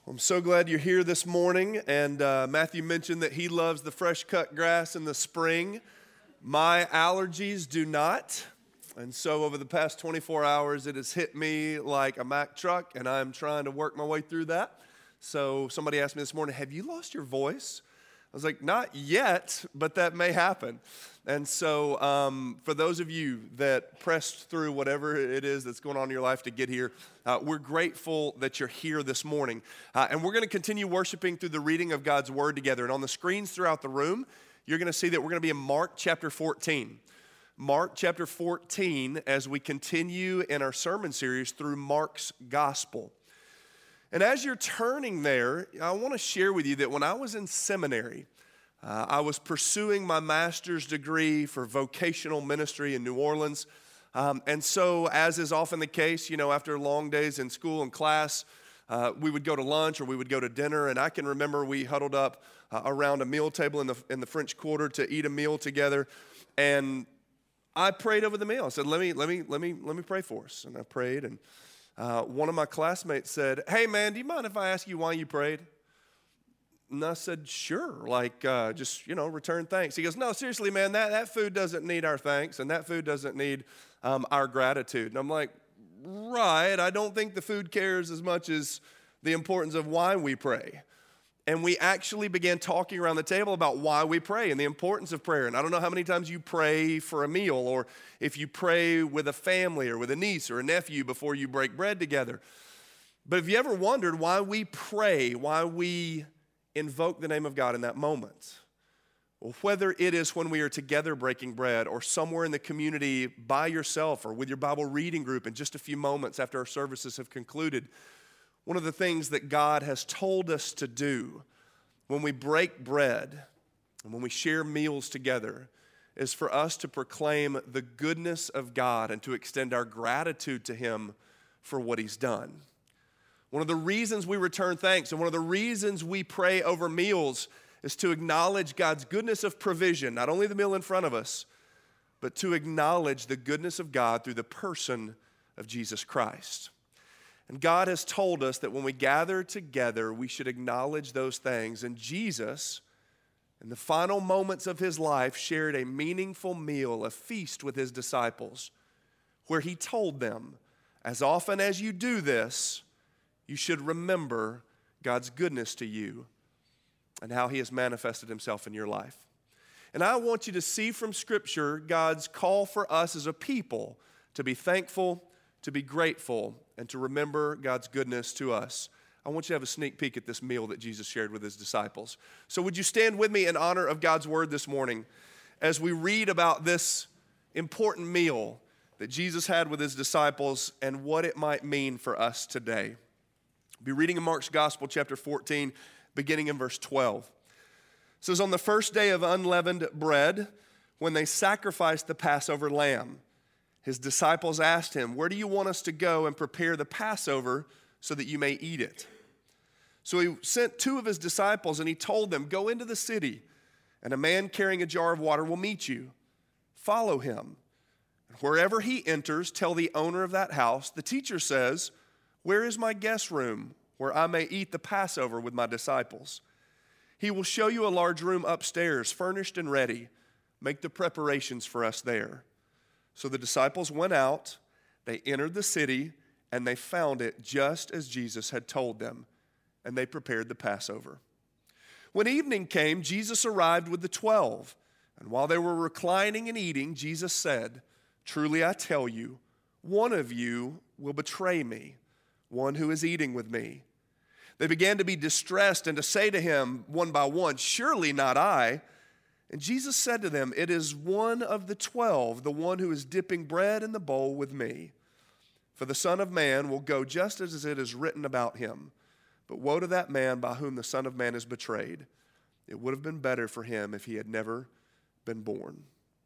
I'm so glad you're here this morning, and Matthew mentioned that he loves the fresh cut grass in the spring. My allergies do not, and so over the past 24 hours, it has hit me like a Mack truck, and I'm trying to work my way through that. So somebody asked me this morning, have you lost your voice? I was like, not yet, but that may happen. And so for those of you that pressed through whatever it is that's going on in your life to get here, we're grateful that you're here this morning. And we're going to continue worshiping through the reading of God's Word together. And on the screens throughout the room, you're going to see that we're going to be in Mark chapter 14. Mark chapter 14 as we continue in our sermon series through Mark's Gospel. And as you're turning there, I want to share with you that when I was in seminary, I was pursuing my master's degree for vocational ministry in New Orleans. And so, as is often the case, after long days in school and class, we would go to lunch or we would go to dinner. And I can remember we huddled up around a meal table in the French Quarter to eat a meal together. And I prayed over the meal. I said, let me pray for us. And I prayed, and one of my classmates said, hey, man, do you mind if I ask you why you prayed? And I said, sure, just return thanks. He goes, no, seriously, man, that food doesn't need our thanks, and that food doesn't need our gratitude. And I'm like, right, I don't think the food cares as much as the importance of why we pray. And we actually began talking around the table about why we pray and the importance of prayer. And I don't know how many times you pray for a meal, or if you pray with a family or with a niece or a nephew before you break bread together. But have you ever wondered why we pray, why we invoke the name of God in that moment? Well, whether it is when we are together breaking bread or somewhere in the community by yourself or with your Bible reading group in just a few moments after our services have concluded, one of the things that God has told us to do when we break bread and when we share meals together is for us to proclaim the goodness of God and to extend our gratitude to Him for what He's done. One of the reasons we return thanks and one of the reasons we pray over meals is to acknowledge God's goodness of provision, not only the meal in front of us, but to acknowledge the goodness of God through the person of Jesus Christ. And God has told us that when we gather together, we should acknowledge those things. And Jesus, in the final moments of His life, shared a meaningful meal, a feast with His disciples, where He told them, as often as you do this, you should remember God's goodness to you and how He has manifested Himself in your life. And I want you to see from Scripture God's call for us as a people to be thankful, to be grateful, and to remember God's goodness to us. I want you to have a sneak peek at this meal that Jesus shared with His disciples. So would you stand with me in honor of God's Word this morning as we read about this important meal that Jesus had with His disciples and what it might mean for us today. We'll be reading in Mark's Gospel, chapter 14, beginning in verse 12. It says, on the first day of unleavened bread, when they sacrificed the Passover lamb, His disciples asked Him, where do you want us to go and prepare the Passover so that you may eat it? So He sent two of His disciples, and He told them, go into the city, and a man carrying a jar of water will meet you. Follow him. And wherever he enters, tell the owner of that house, the teacher says, where is my guest room where I may eat the Passover with my disciples? He will show you a large room upstairs, furnished and ready. Make the preparations for us there. So the disciples went out, they entered the city, and they found it just as Jesus had told them, and they prepared the Passover. When evening came, Jesus arrived with the 12, and while they were reclining and eating, Jesus said, truly I tell you, one of you will betray me, one who is eating with me. They began to be distressed and to say to Him one by one, surely not I. And Jesus said to them, it is one of the 12, the one who is dipping bread in the bowl with me. For the Son of Man will go just as it is written about Him. But woe to that man by whom the Son of Man is betrayed. It would have been better for him if he had never been born.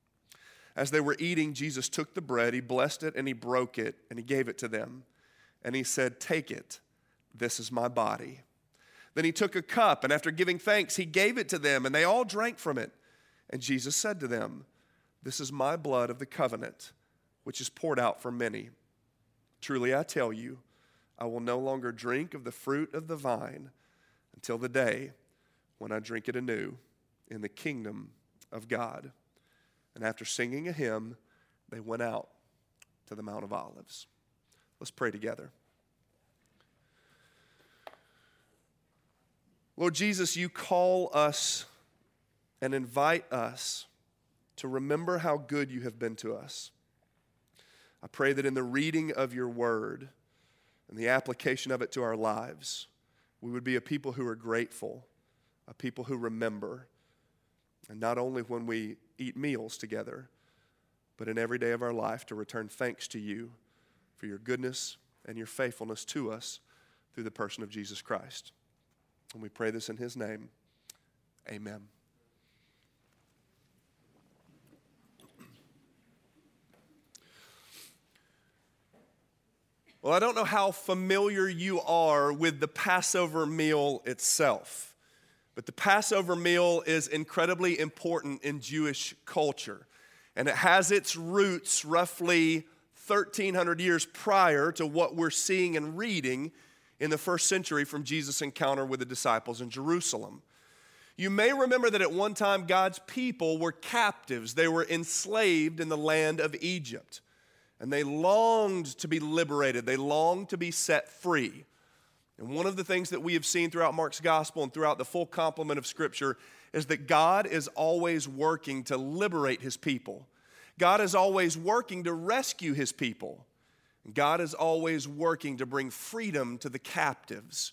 As they were eating, Jesus took the bread, He blessed it, and He broke it, and He gave it to them. And He said, take it, this is my body. Then He took a cup, and after giving thanks, He gave it to them, and they all drank from it. And Jesus said to them, this is my blood of the covenant, which is poured out for many. Truly I tell you, I will no longer drink of the fruit of the vine until the day when I drink it anew in the kingdom of God." And after singing a hymn, they went out to the Mount of Olives. Let's pray together. Lord Jesus, you call us and invite us to remember how good you have been to us. I pray that in the reading of your word and the application of it to our lives, we would be a people who are grateful, a people who remember, and not only when we eat meals together, but in every day of our life to return thanks to you for your goodness and your faithfulness to us through the person of Jesus Christ. And we pray this in his name. Amen. Well, I don't know how familiar you are with the Passover meal itself, but the Passover meal is incredibly important in Jewish culture, and it has its roots roughly 1,300 years prior to what we're seeing and reading in the first century from Jesus' encounter with the disciples in Jerusalem. You may remember that at one time God's people were captives. They were enslaved in the land of Egypt. And they longed to be liberated. They longed to be set free. And one of the things that we have seen throughout Mark's gospel and throughout the full complement of Scripture is that God is always working to liberate his people. God is always working to rescue his people. God is always working to bring freedom to the captives.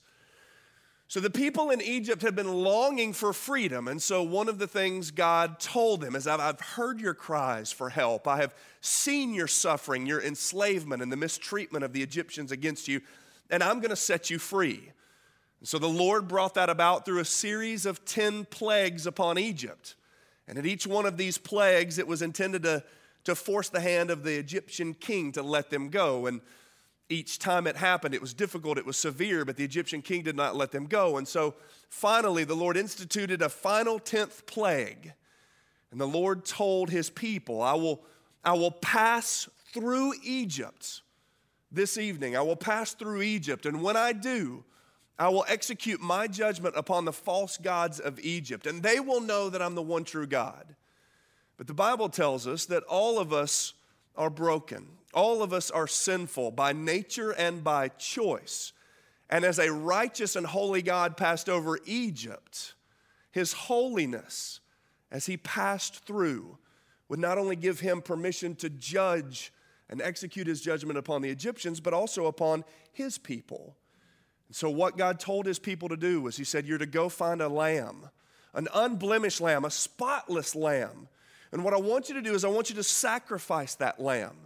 So the people in Egypt had been longing for freedom, and so one of the things God told them is, I've heard your cries for help. I have seen your suffering, your enslavement, and the mistreatment of the Egyptians against you, and I'm going to set you free. And so the Lord brought that about through a series of 10 plagues upon Egypt. And at each one of these plagues, it was intended to force the hand of the Egyptian king to let them go. And each time it happened, it was difficult, it was severe, but the Egyptian king did not let them go. And so finally, the Lord instituted a final 10th plague. And the Lord told his people, I will pass through Egypt this evening. I will pass through Egypt. And when I do, I will execute my judgment upon the false gods of Egypt. And they will know that I'm the one true God. But the Bible tells us that all of us are broken. All of us are sinful by nature and by choice. And as a righteous and holy God passed over Egypt, his holiness, as he passed through, would not only give him permission to judge and execute his judgment upon the Egyptians, but also upon his people. And so what God told his people to do was he said, you're to go find a lamb, an unblemished lamb, a spotless lamb. And what I want you to do is I want you to sacrifice that lamb.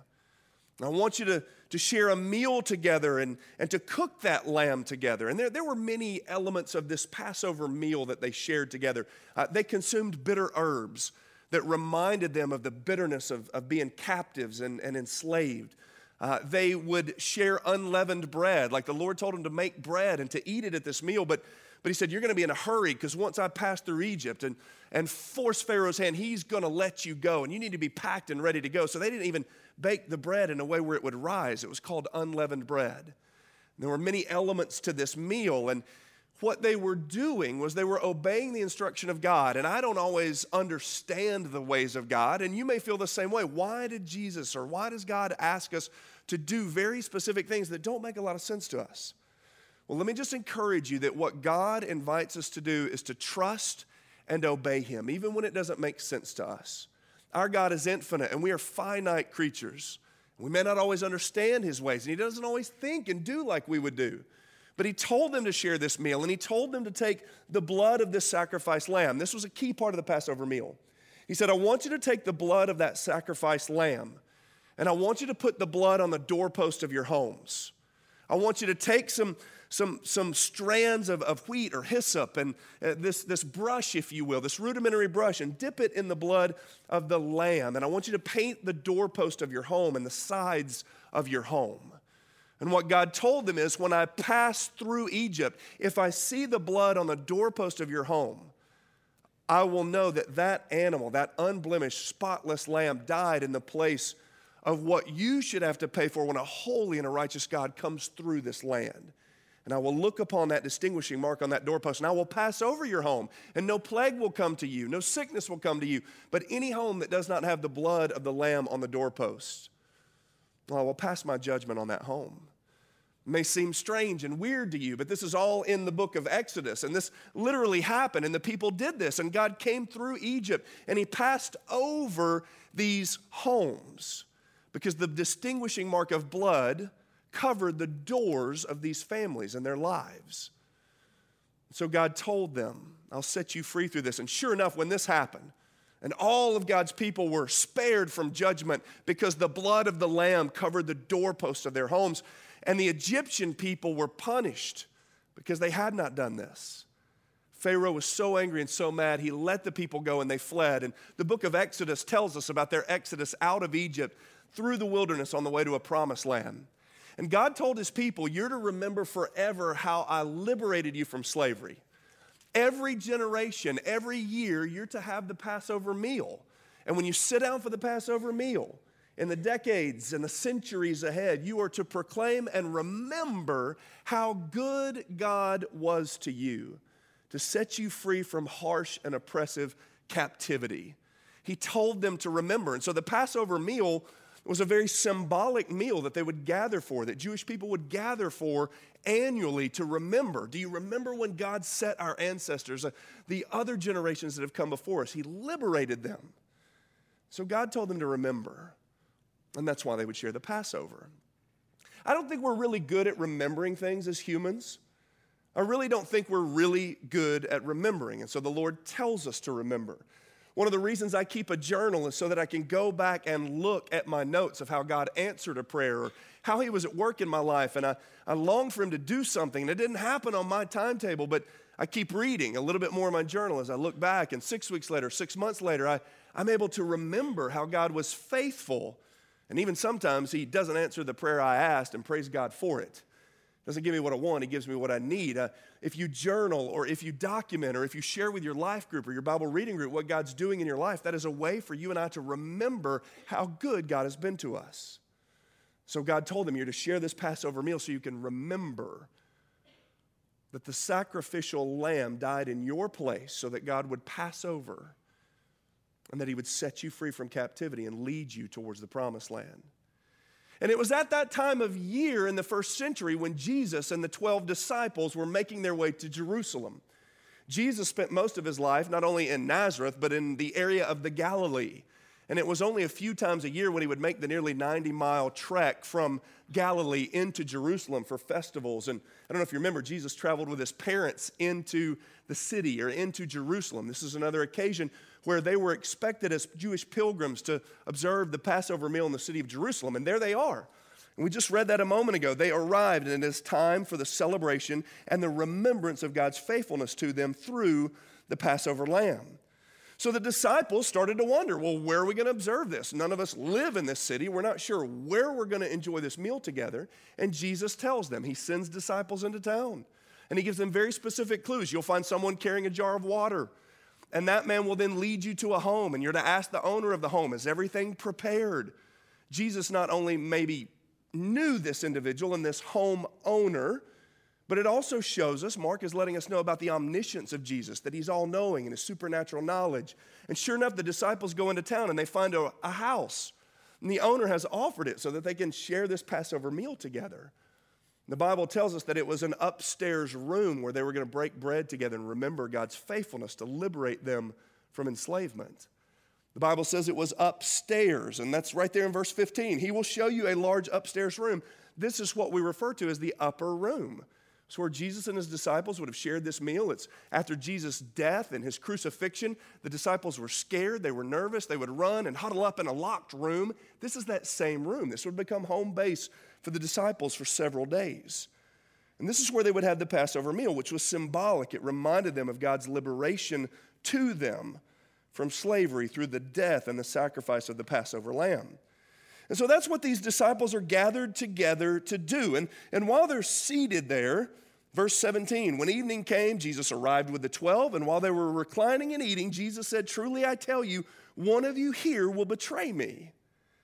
I want you to share a meal together and to cook that lamb together. And there were many elements of this Passover meal that they shared together. They consumed bitter herbs that reminded them of the bitterness of being captives and enslaved. They would share unleavened bread, like the Lord told them to make bread and to eat it at this meal. But he said, you're going to be in a hurry because once I pass through Egypt and force Pharaoh's hand, he's going to let you go. And you need to be packed and ready to go. So they didn't even bake the bread in a way where it would rise. It was called unleavened bread. And there were many elements to this meal. And what they were doing was they were obeying the instruction of God. And I don't always understand the ways of God. And you may feel the same way. Why did Jesus or why does God ask us to do very specific things that don't make a lot of sense to us? Well, let me just encourage you that what God invites us to do is to trust and obey him, even when it doesn't make sense to us. Our God is infinite, and we are finite creatures. We may not always understand his ways, and he doesn't always think and do like we would do. But he told them to share this meal, and he told them to take the blood of this sacrificed lamb. This was a key part of the Passover meal. He said, I want you to take the blood of that sacrificed lamb, and I want you to put the blood on the doorpost of your homes. I want you to take some strands of wheat or hyssop and this brush, if you will, this rudimentary brush, and dip it in the blood of the lamb. And I want you to paint the doorpost of your home and the sides of your home. And what God told them is, when I pass through Egypt, if I see the blood on the doorpost of your home, I will know that that animal, that unblemished, spotless lamb, died in the place of what you should have to pay for when a holy and a righteous God comes through this land. And I will look upon that distinguishing mark on that doorpost, and I will pass over your home, and no plague will come to you, no sickness will come to you, but any home that does not have the blood of the Lamb on the doorpost, well, I will pass my judgment on that home. It may seem strange and weird to you, but this is all in the book of Exodus, and this literally happened, and the people did this, and God came through Egypt, and he passed over these homes because the distinguishing mark of blood covered the doors of these families and their lives. So God told them, I'll set you free through this. And sure enough, when this happened, and all of God's people were spared from judgment because the blood of the Lamb covered the doorposts of their homes, and the Egyptian people were punished because they had not done this. Pharaoh was so angry and so mad, he let the people go and they fled. And the book of Exodus tells us about their exodus out of Egypt through the wilderness on the way to a promised land. And God told his people, you're to remember forever how I liberated you from slavery. Every generation, every year, you're to have the Passover meal. And when you sit down for the Passover meal, in the decades and the centuries ahead, you are to proclaim and remember how good God was to you, to set you free from harsh and oppressive captivity. He told them to remember. And so the Passover meal was a very symbolic meal that they would gather for, that Jewish people would gather for annually to remember. Do you remember when God set our ancestors, the other generations that have come before us? He liberated them. So God told them to remember, and that's why they would share the Passover. I don't think we're really good at remembering things as humans. I really don't think we're really good at remembering, and so the Lord tells us to remember. One of the reasons I keep a journal is so that I can go back and look at my notes of how God answered a prayer or how he was at work in my life. And I long for him to do something. And it didn't happen on my timetable, but I keep reading a little bit more in my journal as I look back. And 6 weeks later, 6 months later, I'm able to remember how God was faithful. And even sometimes he doesn't answer the prayer I asked, and praise God for it. Doesn't give me what I want, he gives me what I need. If you journal or if you document or if you share with your life group or your Bible reading group what God's doing in your life, that is a way for you and I to remember how good God has been to us. So God told them, you're to share this Passover meal so you can remember that the sacrificial lamb died in your place so that God would pass over and that he would set you free from captivity and lead you towards the promised land. And it was at that time of year in the first century when Jesus and the 12 disciples were making their way to Jerusalem. Jesus spent most of his life not only in Nazareth, but in the area of the Galilee. And it was only a few times a year when he would make the nearly 90-mile trek from Galilee into Jerusalem for festivals. And I don't know if you remember, Jesus traveled with his parents into the city or into Jerusalem. This is another occasion where they were expected as Jewish pilgrims to observe the Passover meal in the city of Jerusalem. And there they are. And we just read that a moment ago. They arrived, and it is time for the celebration and the remembrance of God's faithfulness to them through the Passover lamb. So the disciples started to wonder, well, where are we going to observe this? None of us live in this city. We're not sure where we're going to enjoy this meal together. And Jesus tells them. He sends disciples into town. And he gives them very specific clues. You'll find someone carrying a jar of water. And that man will then lead you to a home. And you're to ask the owner of the home, is everything prepared? Jesus not only maybe knew this individual and this home owner, but it also shows us, Mark is letting us know about the omniscience of Jesus, that he's all-knowing and his supernatural knowledge. And sure enough, the disciples go into town and they find a house. And the owner has offered it so that they can share this Passover meal together. The Bible tells us that it was an upstairs room where they were going to break bread together and remember God's faithfulness to liberate them from enslavement. The Bible says it was upstairs, and that's right there in verse 15. He will show you a large upstairs room. This is what we refer to as the upper room. It's where Jesus and his disciples would have shared this meal. It's after Jesus' death and his crucifixion. The disciples were scared. They were nervous. They would run and huddle up in a locked room. This is that same room. This would become home base for the disciples for several days. And this is where they would have the Passover meal, which was symbolic. It reminded them of God's liberation to them from slavery through the death and the sacrifice of the Passover lamb. And so that's what these disciples are gathered together to do. And while they're seated there, verse 17, when evening came, Jesus arrived with the 12, and while they were reclining and eating, Jesus said, "Truly I tell you, one of you here will betray me."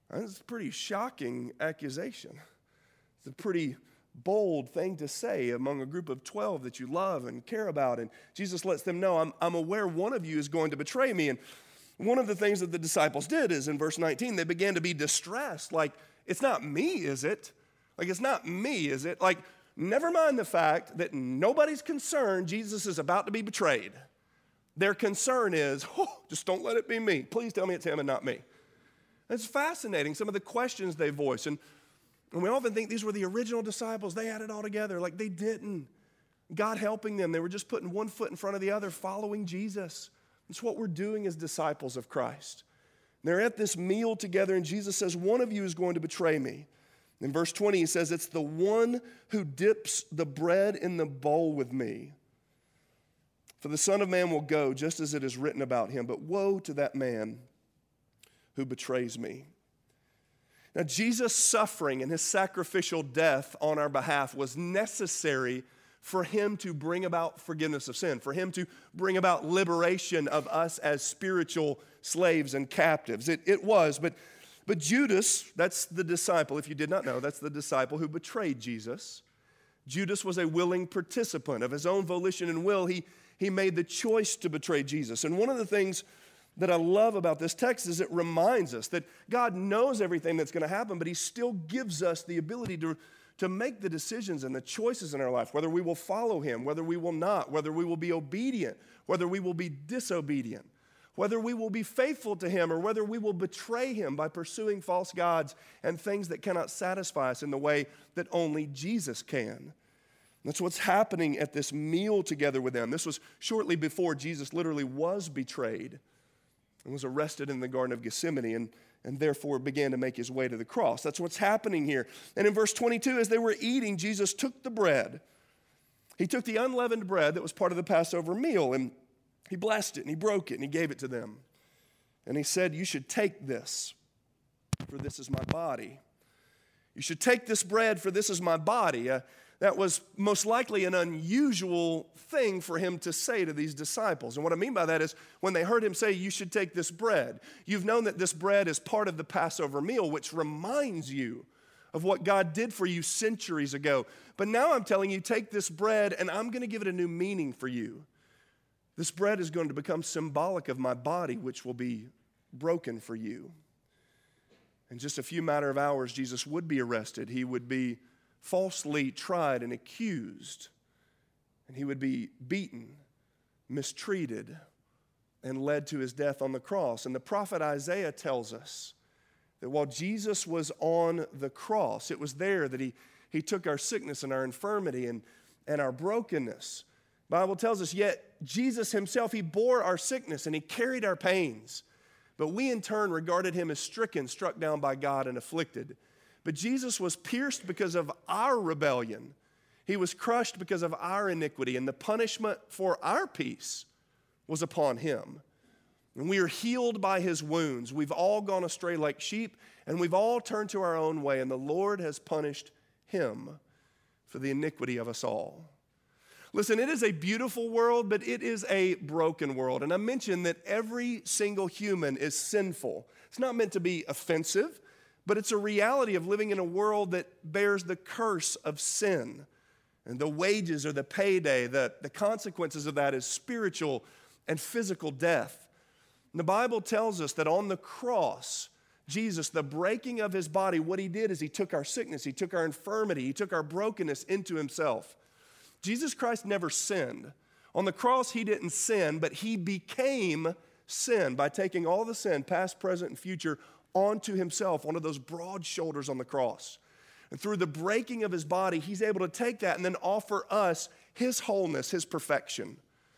That's a pretty shocking accusation. It's a pretty bold thing to say among a group of 12 that you love and care about. And Jesus lets them know, I'm aware one of you is going to betray me. And one of the things that the disciples did is in verse 19, they began to be distressed. Like, it's not me, is it? Like, it's not me, is it? Like, never mind the fact that nobody's concerned Jesus is about to be betrayed. Their concern is, just don't let it be me. Please tell me it's him and not me. It's fascinating, some of the questions they voice. And we often think these were the original disciples. They had it all together. Like, they didn't. God helping them. They were just putting one foot in front of the other, following Jesus. It's what we're doing as disciples of Christ. They're at this meal together, and Jesus says, one of you is going to betray me. In verse 20, he says, it's the one who dips the bread in the bowl with me. For the Son of Man will go just as it is written about him, but woe to that man who betrays me. Now, Jesus' suffering and his sacrificial death on our behalf was necessary for him to bring about forgiveness of sin, for him to bring about liberation of us as spiritual slaves and captives. It was, but Judas, that's the disciple, if you did not know, that's the disciple who betrayed Jesus. Judas was a willing participant. Of his own volition and will, he made the choice to betray Jesus. And one of the things that I love about this text is it reminds us that God knows everything that's going to happen, but he still gives us the ability to make the decisions and the choices in our life, whether we will follow him, whether we will not, whether we will be obedient, whether we will be disobedient, whether we will be faithful to him, or whether we will betray him by pursuing false gods and things that cannot satisfy us in the way that only Jesus can. That's what's happening at this meal together with them. This was shortly before Jesus literally was betrayed and was arrested in the Garden of Gethsemane and therefore began to make his way to the cross. That's what's happening here. And in verse 22, as they were eating, Jesus took the bread. He took the unleavened bread that was part of the Passover meal, and he blessed it, and he broke it, and he gave it to them. And he said, you should take this, for this is my body. You should take this bread, for this is my body. That was most likely an unusual thing for him to say to these disciples. And what I mean by that is when they heard him say, you should take this bread, you've known that this bread is part of the Passover meal, which reminds you of what God did for you centuries ago. But now I'm telling you, take this bread and I'm going to give it a new meaning for you. This bread is going to become symbolic of my body, which will be broken for you. In just a few matter of hours, Jesus would be arrested. He would be falsely tried and accused, and he would be beaten, mistreated, and led to his death on the cross. And the prophet Isaiah tells us that while Jesus was on the cross, it was there that he took our sickness and our infirmity and our brokenness. The Bible tells us, yet Jesus himself, he bore our sickness and he carried our pains. But we in turn regarded him as stricken, struck down by God, and afflicted. But Jesus was pierced because of our rebellion. He was crushed because of our iniquity, and the punishment for our peace was upon him. And we are healed by his wounds. We've all gone astray like sheep, and we've all turned to our own way, and the Lord has punished him for the iniquity of us all. Listen, it is a beautiful world, but it is a broken world. And I mentioned that every single human is sinful. It's not meant to be offensive, but it's a reality of living in a world that bears the curse of sin. And the wages or the payday, the consequences of that is spiritual and physical death. And the Bible tells us that on the cross, Jesus, the breaking of his body, what he did is he took our sickness, he took our infirmity, he took our brokenness into himself. Jesus Christ never sinned. On the cross, he didn't sin, but he became sin by taking all the sin, past, present, and future, onto himself, onto those broad shoulders on the cross. And through the breaking of his body, he's able to take that and then offer us his wholeness, his perfection.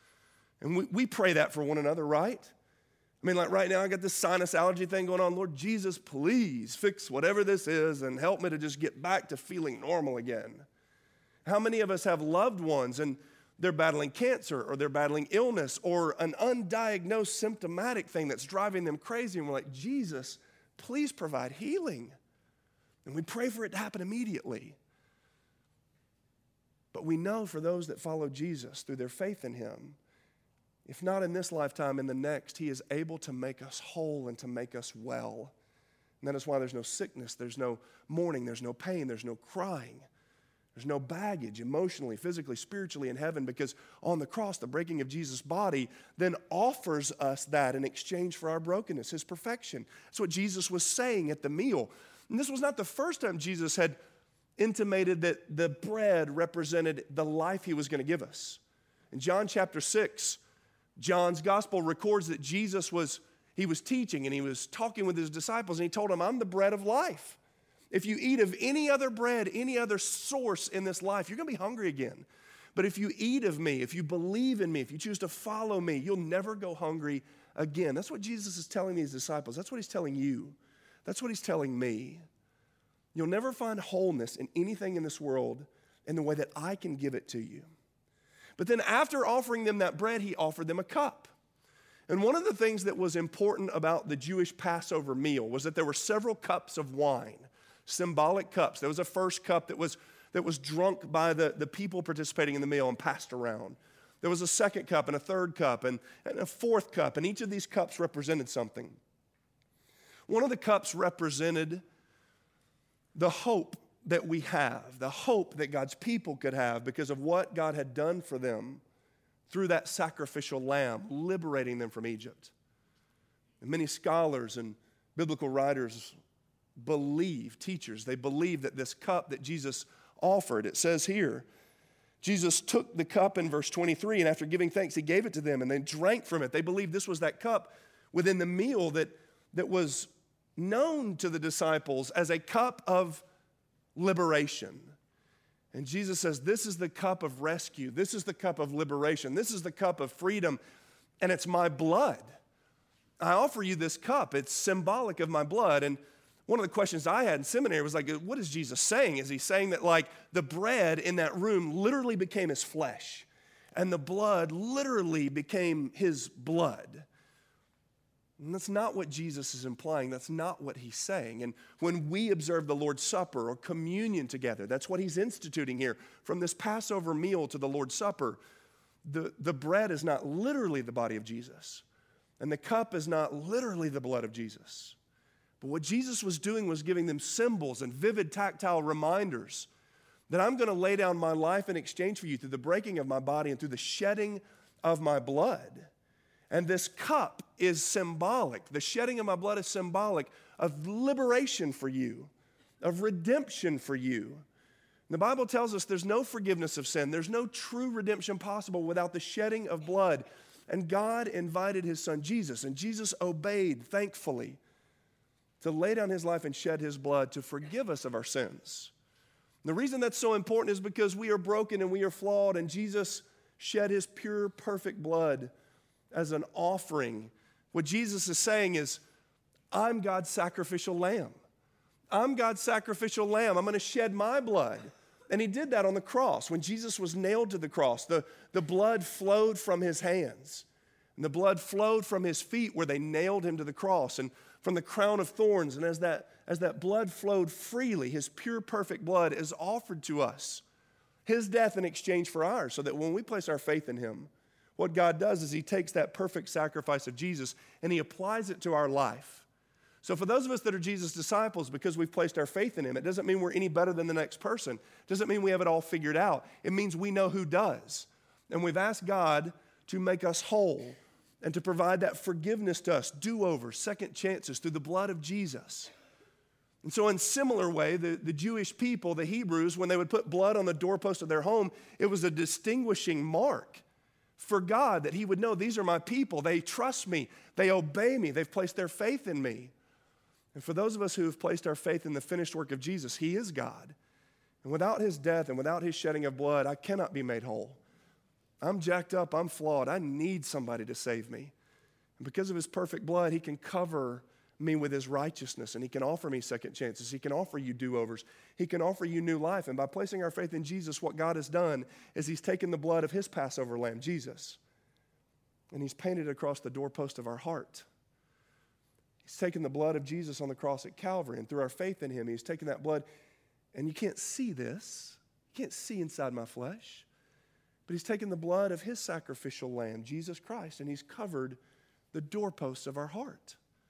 And we pray that for one another, right? I mean, like right now, I got this sinus allergy thing going on. Lord Jesus, please fix whatever this is and help me to just get back to feeling normal again. How many of us have loved ones and they're battling cancer or they're battling illness or an undiagnosed symptomatic thing that's driving them crazy, and we're like, Jesus, please provide healing. And we pray for it to happen immediately. But we know for those that follow Jesus through their faith in him, if not in this lifetime, in the next, he is able to make us whole and to make us well. And that is why there's no sickness, there's no mourning, there's no pain, there's no crying. There's no baggage emotionally, physically, spiritually in heaven, because on the cross, the breaking of Jesus' body then offers us that in exchange for our brokenness, his perfection. That's what Jesus was saying at the meal. And this was not the first time Jesus had intimated that the bread represented the life he was going to give us. In John chapter 6, John's gospel records that Jesus was teaching and he was talking with his disciples, and he told them, I'm the bread of life. If you eat of any other bread, any other source in this life, you're going to be hungry again. But if you eat of me, if you believe in me, if you choose to follow me, you'll never go hungry again. That's what Jesus is telling these disciples. That's what he's telling you. That's what he's telling me. You'll never find wholeness in anything in this world in the way that I can give it to you. But then after offering them that bread, he offered them a cup. And one of the things that was important about the Jewish Passover meal was that there were several cups of wine. Symbolic cups. There was a first cup that was drunk by the people participating in the meal and passed around. There was a second cup and a third cup and a fourth cup, and each of these cups represented something. One of the cups represented the hope that we have, the hope that God's people could have because of what God had done for them through that sacrificial lamb, liberating them from Egypt. And many scholars and biblical writers teachers, they believe that this cup that Jesus offered, it says here, Jesus took the cup in verse 23, and after giving thanks, he gave it to them, and they drank from it. They believed this was that cup within the meal that was known to the disciples as a cup of liberation. And Jesus says, this is the cup of rescue. This is the cup of liberation. This is the cup of freedom, and it's my blood. I offer you this cup. It's symbolic of my blood. And one of the questions I had in seminary was like, what is Jesus saying? Is he saying that like the bread in that room literally became his flesh and the blood literally became his blood? And that's not what Jesus is implying. That's not what he's saying. And when we observe the Lord's Supper or communion together, that's what he's instituting here. From this Passover meal to the Lord's Supper, the bread is not literally the body of Jesus, and the cup is not literally the blood of Jesus. But what Jesus was doing was giving them symbols and vivid tactile reminders that I'm going to lay down my life in exchange for you through the breaking of my body and through the shedding of my blood. And this cup is symbolic. The shedding of my blood is symbolic of liberation for you, of redemption for you. The Bible tells us there's no forgiveness of sin. There's no true redemption possible without the shedding of blood. And God invited his son Jesus, and Jesus obeyed thankfully to lay down his life and shed his blood to forgive us of our sins. And the reason that's so important is because we are broken and we are flawed, and Jesus shed his pure, perfect blood as an offering. What Jesus is saying is, I'm God's sacrificial lamb. I'm God's sacrificial lamb. I'm going to shed my blood. And he did that on the cross. When Jesus was nailed to the cross, the blood flowed from his hands. And the blood flowed from his feet where they nailed him to the cross, and from the crown of thorns. And as that blood flowed freely, his pure, perfect blood is offered to us. His death in exchange for ours, so that when we place our faith in him, what God does is he takes that perfect sacrifice of Jesus and he applies it to our life. So for those of us that are Jesus' disciples, because we've placed our faith in him, it doesn't mean we're any better than the next person. It doesn't mean we have it all figured out. It means we know who does. And we've asked God to make us whole and to provide that forgiveness to us, do-overs, second chances through the blood of Jesus. And so in similar way, the Jewish people, the Hebrews, when they would put blood on the doorpost of their home, it was a distinguishing mark for God that he would know, these are my people. They trust me. They obey me. They've placed their faith in me. And for those of us who have placed our faith in the finished work of Jesus, he is God. And without his death and without his shedding of blood, I cannot be made whole. I'm jacked up, I'm flawed, I need somebody to save me. And because of his perfect blood, he can cover me with his righteousness, and he can offer me second chances. He can offer you do-overs. He can offer you new life. And by placing our faith in Jesus, what God has done is he's taken the blood of his Passover lamb, Jesus, and he's painted it across the doorpost of our heart. He's taken the blood of Jesus on the cross at Calvary, and through our faith in him, he's taken that blood, and you can't see this. You can't see inside my flesh. But he's taken the blood of his sacrificial lamb, Jesus Christ, and he's covered the doorposts of our heart.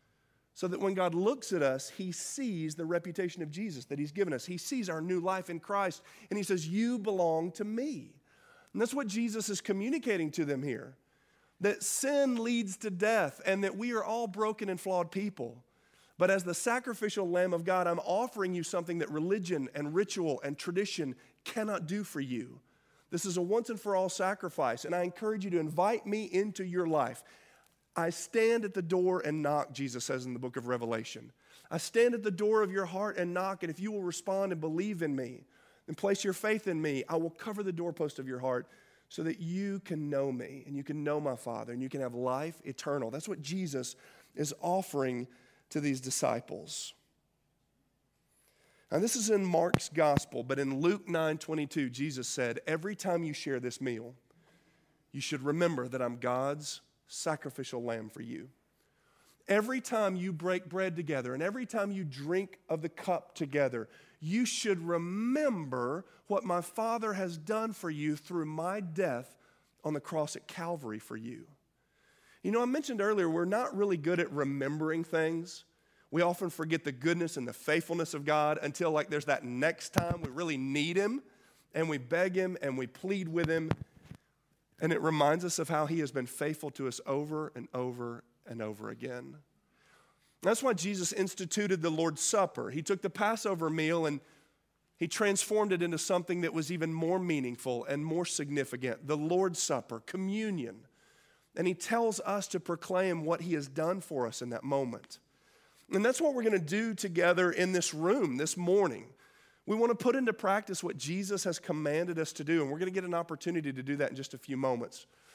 so that when God looks at us, he sees the reputation of Jesus that he's given us. He sees our new life in Christ, and he says, you belong to me. And that's what Jesus is communicating to them here, that sin leads to death and that we are all broken and flawed people. But as the sacrificial Lamb of God, I'm offering you something that religion and ritual and tradition cannot do for you. This is a once and for all sacrifice, and I encourage you to invite me into your life. I stand at the door and knock, Jesus says in the book of Revelation. I stand at the door of your heart and knock, and if you will respond and believe in me and place your faith in me, I will cover the doorpost of your heart so that you can know me and you can know my Father and you can have life eternal. That's what Jesus is offering to these disciples. Now, this is in Mark's gospel, but in Luke 9:22, Jesus said, every time you share this meal, you should remember that I'm God's sacrificial lamb for you. Every time you break bread together and every time you drink of the cup together, you should remember what my Father has done for you through my death on the cross at Calvary for you. You know, I mentioned earlier, we're not really good at remembering things. We often forget the goodness and the faithfulness of God until like there's that next time we really need him and we beg him and we plead with him. And it reminds us of how he has been faithful to us over and over and over again. That's why Jesus instituted the Lord's Supper. He took the Passover meal and he transformed it into something that was even more meaningful and more significant, the Lord's Supper, communion. And he tells us to proclaim what he has done for us in that moment. And that's what we're going to do together in this room this morning. We want to put into practice what Jesus has commanded us to do, and we're going to get an opportunity to do that in just a few moments.